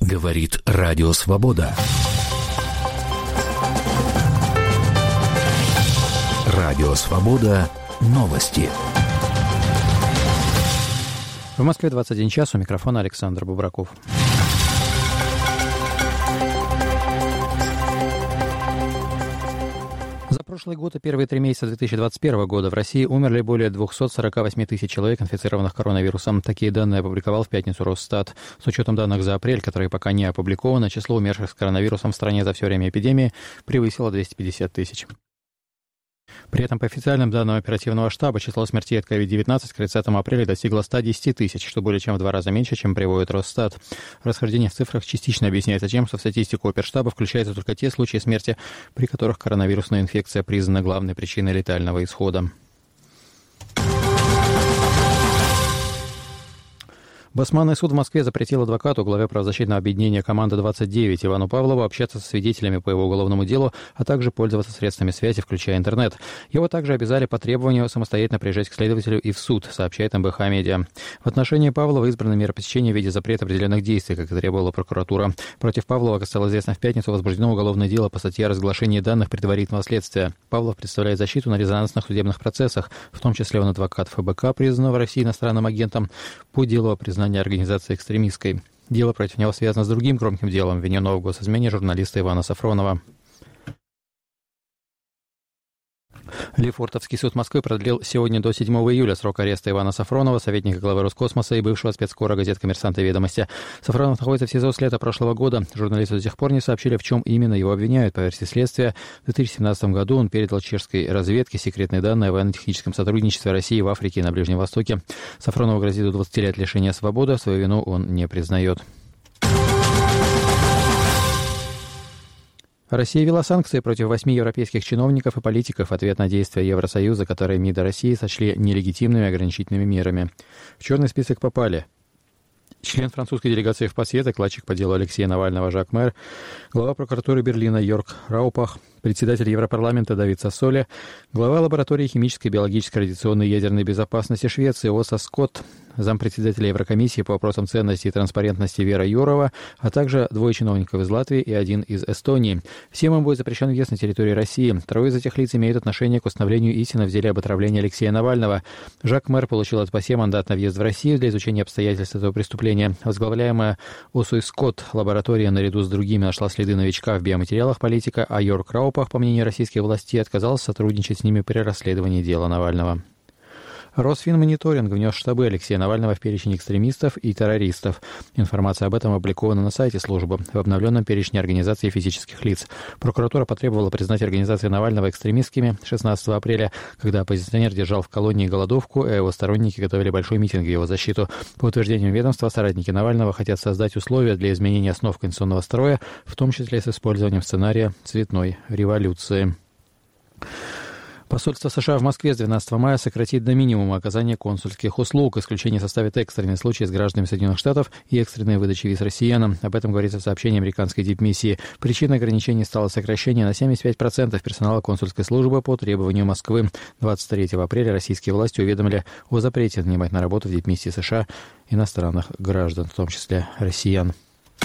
Говорит Радио Свобода. Радио Свобода. Новости. В Москве 21 час. У микрофона Александр Бубраков. За прошлый год и первые 3 месяца 2021 года в России умерли более 248 тысяч человек, инфицированных коронавирусом. Такие данные опубликовал в пятницу Росстат. С учетом данных за апрель, которые пока не опубликованы, число умерших с коронавирусом в стране за все время эпидемии превысило 250 тысяч. При этом по официальным данным оперативного штаба число смертей от COVID-19 к 30 апреля достигло 110 тысяч, что более чем в 2 раза меньше, чем приводит Росстат. Расхождение в цифрах частично объясняется тем, что в статистику оперштаба включаются только те случаи смерти, при которых коронавирусная инфекция признана главной причиной летального исхода. Басманный суд в Москве запретил адвокату, главе правозащитного объединения «Команда-29» Ивану Павлову общаться со свидетелями по его уголовному делу, а также пользоваться средствами связи, включая интернет. Его также обязали по требованию самостоятельно приезжать к следователю и в суд, сообщает МБХ Медиа. В отношении Павлова избраны меры пресечения в виде запрета определенных действий, как и требовала прокуратура. Против Павлова, как стало известно в пятницу, возбуждено уголовное дело по статье о разглашении данных предварительного следствия. Павлов представляет защиту на резонансных судебных процессах, в том числе он адвокат ФБК, признанного в России иностранным агентом, по делу о признании организации экстремистской. Дело против него связано с другим громким делом обвиненного в госизмене журналиста Ивана Сафронова. Лефортовский суд Москвы продлил сегодня до 7 июля срок ареста Ивана Сафронова, советника главы Роскосмоса и бывшего спецкора газет «Коммерсант» и «Ведомости». Сафронов находится в СИЗО с лета прошлого года. Журналисты до сих пор не сообщили, в чем именно его обвиняют. По версии следствия, в 2017 году он передал чешской разведке секретные данные о военно-техническом сотрудничестве России в Африке и на Ближнем Востоке. Сафронову грозит до 20 лет лишения свободы. Свою вину он не признает. Россия ввела санкции против 8 европейских чиновников и политиков в ответ на действия Евросоюза, которые МИД России сочли нелегитимными ограничительными мерами. В черный список попали член французской делегации в ПАСЕ, докладчик по делу Алексея Навального Жак Мэр, глава прокуратуры Берлина Йорг Раупах, председатель Европарламента Давид Сассоли, глава лаборатории химической, биологической, радиационной и ядерной безопасности Швеции Оса Скотт, зампредседателя Еврокомиссии по вопросам ценности и транспарентности Вера Юрова, а также 2 чиновников из Латвии и 1 из Эстонии. Всем им будет запрещен въезд на территорию России. 3 из этих лиц имеют отношение к установлению истины в деле об отравлении Алексея Навального. Жак Мэр получил от ПАСЕ мандат на въезд в Россию для изучения обстоятельств этого преступления. Возглавляемая Осой Скотт лаборатория наряду с другими нашла следы новичка в биоматериалах политика, а Йорг Раупах, по мнению российских властей, отказался сотрудничать с ними при расследовании дела Навального. Росфинмониторинг внес штабы Алексея Навального в перечень экстремистов и террористов. Информация об этом опубликована на сайте службы в обновленном перечне организаций и физических лиц. Прокуратура потребовала признать организации Навального экстремистскими 16 апреля, когда оппозиционер держал в колонии голодовку, а его сторонники готовили большой митинг в его защиту. По утверждению ведомства, соратники Навального хотят создать условия для изменения основ конституционного строя, в том числе с использованием сценария цветной революции. Посольство США в Москве с 12 мая сократит до минимума оказание консульских услуг. Исключение составит экстренные случаи с гражданами Соединенных Штатов и экстренные выдачи виз россиянам. Об этом говорится в сообщении американской дипмиссии. Причиной ограничений стало сокращение на 75% персонала консульской службы по требованию Москвы. 23 апреля российские власти уведомили о запрете нанимать на работу в дипмиссии США иностранных граждан, в том числе россиян.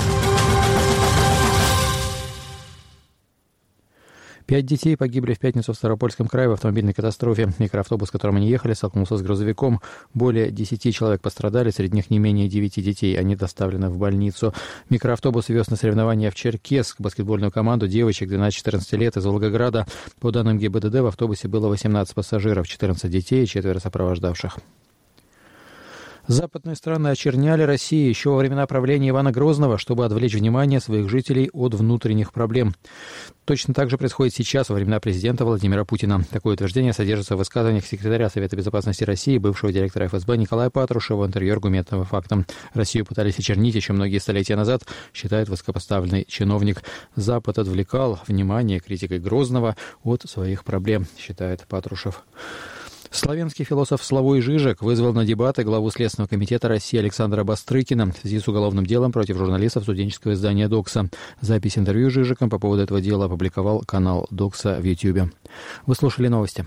5 детей погибли в пятницу в Ставропольском крае в автомобильной катастрофе. Микроавтобус, в котором они ехали, столкнулся с грузовиком. Более 10 человек пострадали, среди них не менее 9 детей. Они доставлены в больницу. Микроавтобус вез на соревнования в Черкесск баскетбольную команду девочек 12-14 лет из Волгограда. По данным ГИБДД, в автобусе было 18 пассажиров, 14 детей и 4 сопровождавших. Западные страны очерняли Россию еще во времена правления Ивана Грозного, чтобы отвлечь внимание своих жителей от внутренних проблем. Точно так же происходит сейчас, во времена президента Владимира Путина. Такое утверждение содержится в высказываниях секретаря Совета безопасности России, бывшего директора ФСБ Николая Патрушева в интервью «Аргументного факта». Россию пытались очернить еще многие столетия назад, считает высокопоставленный чиновник. Запад отвлекал внимание критикой Грозного от своих проблем, считает Патрушев. Славянский философ Славой Жижек вызвал на дебаты главу Следственного комитета России Александра Бастрыкина в связи с уголовным делом против журналистов студенческого издания «Докса». Запись интервью с Жижиком по поводу этого дела опубликовал канал «Докса» в YouTube. Вы слушали новости.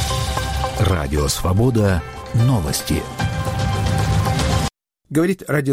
Радио «Свобода». Новости. Говорит радио